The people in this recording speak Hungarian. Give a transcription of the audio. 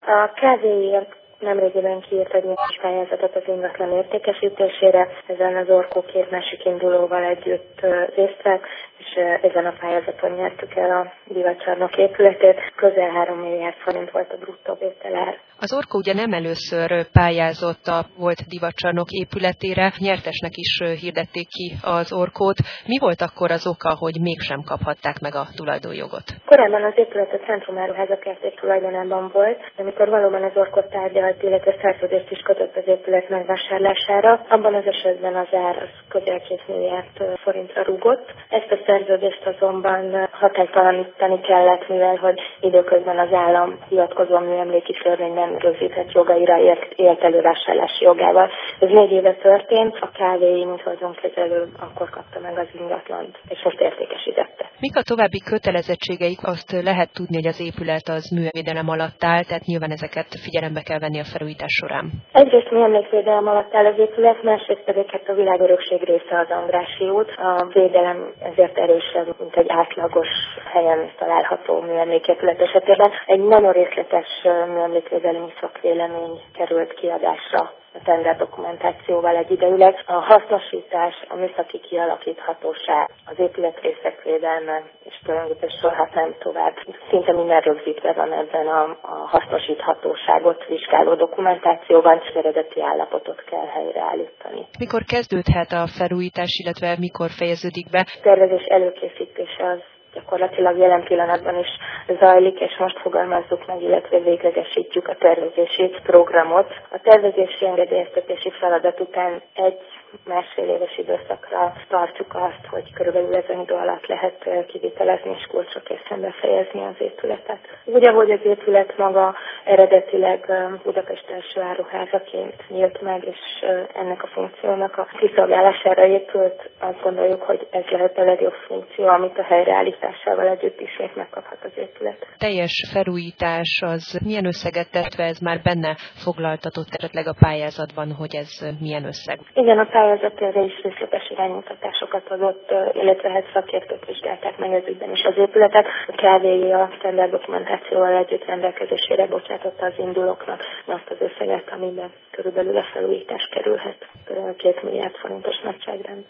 A KVI nemrégiben kiírt egy nyilvános pályázatot az ingatlan értékesítésére, ezen az Orkó két másik indulóval együtt részt vett, és ezen a pályázaton nyertük el a Divatcsarnok épületét. Közel 3 milliárd forint volt a bruttó vételár. Az Orkó ugye nem először pályázott a volt Divatcsarnok épületére, nyertesnek is hirdették ki az Orkót. Mi volt akkor az oka, hogy mégsem kaphatták meg a tulajdonjogot? Korábban az épület a Centrum Áruházak Kft. Tulajdonában volt, de amikor valóban az Orkót tárgyalt, illetve szerződést is kötött az épület megvásárlására, abban az esetben az ár az közel 2 milliárd forintra rúgott. Ezt a szerződést azonban hatálytalanítani kellett, mivel hogy időközben az állam hivatkozó műemléki törvényben rögzített jogaira élt elővásárlási jogával. Ez 4 éve történt, a KVI, mint vagyonkezelő, akkor kapta meg az ingatlant, és most értékesítette. Mik a további kötelezettségeik? Azt lehet tudni, hogy az épület az műemlékvédelem alatt áll, tehát nyilván ezeket figyelembe kell venni a felújítás során. Egyrészt műemlékvédelem alatt áll az épület, másrészt pedig a világörökség része az Andrássy út. A védelem ezért erősebb, mint egy átlagos helyen található műemléképület esetében. Egy nagyon részletes műemlékvédelmi szakvélemény került kiadásra a tender dokumentációval egyidejűleg. A hasznosítás, a műszaki kialakíthatóság, az épületrészek védelme, és tulajdonképpen sorolhatnám tovább. Szinte minden rögzítve van ebben a hasznosíthatóságot vizsgáló dokumentációban, és eredeti állapotot kell helyreállítani. Mikor kezdődhet a felújítás, illetve mikor fejeződik be? A tervezés előkészítése az gyakorlatilag jelen pillanatban is zajlik, és most fogalmazzuk meg, illetve véglegesítjük a tervezési programot. A tervezési engedélyeztetési feladat után 1-1,5 éves időszakra tartjuk azt, hogy körülbelül ezen idő alatt lehet kivitelezni és kulcsra készen befejezni az épületet. Úgy, ahogy az épület maga eredetileg Budapest első áruházaként nyílt meg, és ennek a funkciónak a kiszolgálására épült, azt gondoljuk, hogy ez lehet a legjobb funkció, amit a helyreállításával együtt ismét megkaphat az épület. Teljes felújítás az milyen összeget tett, ez már benne foglaltatott esetleg a pályázatban, hogy ez milyen összeg? Igen, a pályázat erre is részletes iránymutatásokat adott, illetve hát szakértők vizsgálták meg ez ügyben is az épületet. A KVI a tender dokumentációval együtt rendelkezésére bocsátotta az indulóknak azt az összeget, amiben körülbelül a felújítás kerülhet. 2 milliárd forintos nagyságrend.